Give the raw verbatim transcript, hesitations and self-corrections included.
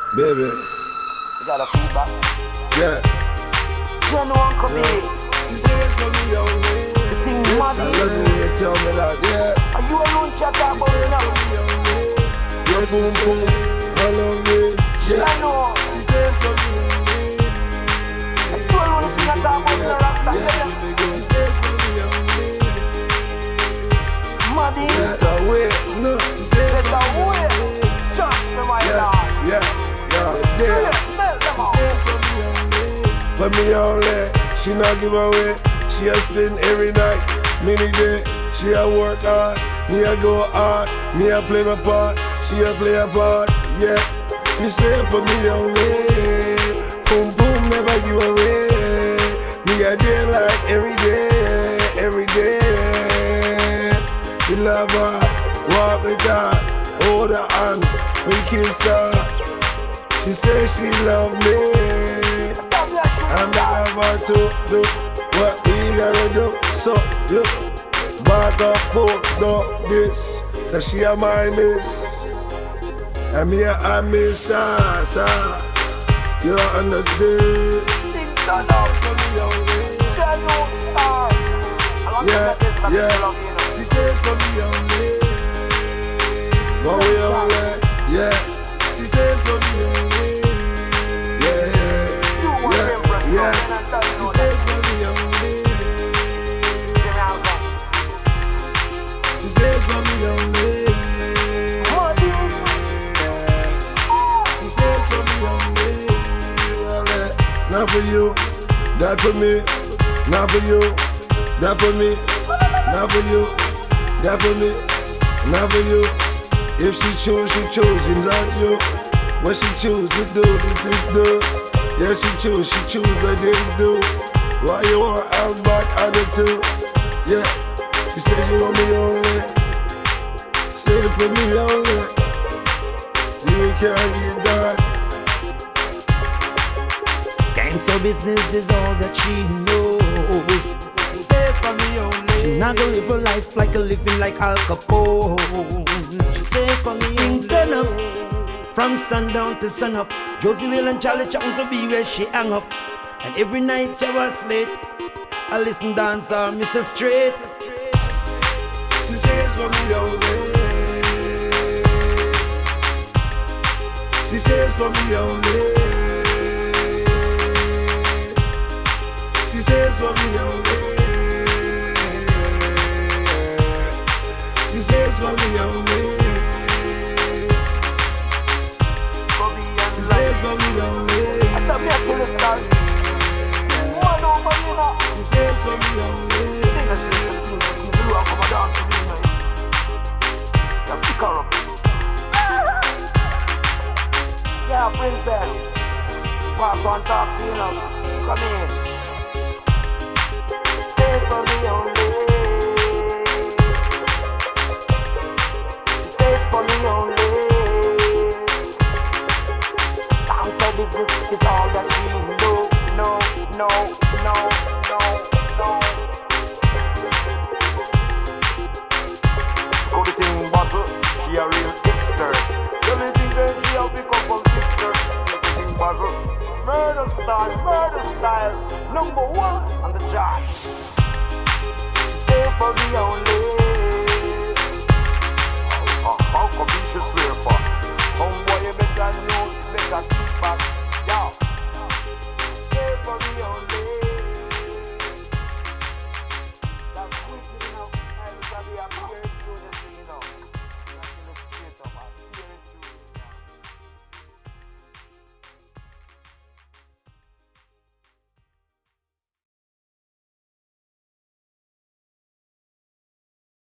Baby. You got a feedback? Yeah. John Uncle B. She says for me only. The thing mad. I love when you tell me that, yeah. Are you alone chat about it now? Yeah, boom, boom. I love it. Yeah. I know. She says for me only. Are you alone chat about it now? Yeah, she says for me only. Maddy. Better wait, no. She says for Better me wait. only. Trust me, my Yeah, lord. yeah, yeah, yeah. Melt them out. For me only, she not give away. She a spend every night, many day. She a work hard, me a go hard. Me a play my part, she a play a part. Yeah, she say for me only. Boom boom, never give away. Me a day like every day, every day. We love her, walk with her, hold her hands, we kiss her. She say she love me. I'm never to do what we gotta do. So, you back up, hold up this. Cause she a my miss. And me a miss her, sir. You understand? Yeah, yeah. She says for me only. But we only, yeah. She says for me only. Yeah, she says for me only. She says for me only. She says for me only. Not for you, that for me. Not for you, that for me. Not for you, that for me. Not for you. If she choose, she chooses, not you. What she choose to do, this, this, do. Yeah, she choose, she choose like this do. Why you want out back attitude? Yeah, she said you want me only. Say it for me only. You can't get that. Gangsta business is all that she knows. Say it for me only. She not gonna live her life like a living like Al Capone. She say it for me Things turn up from sundown to sun up. Josie Will and Charlie Chong to be where she hang up. And every night she was late, I listen dance or Missus Straight. She says for me only. She says for me only. She says for me only. She says for me only. She says for me only. I tell me I kill it, guys. One over, you know. She says for me only. You are come down to me, man. You pick her up. Yeah, princess. Pass on top, you know. Come in. Say it for me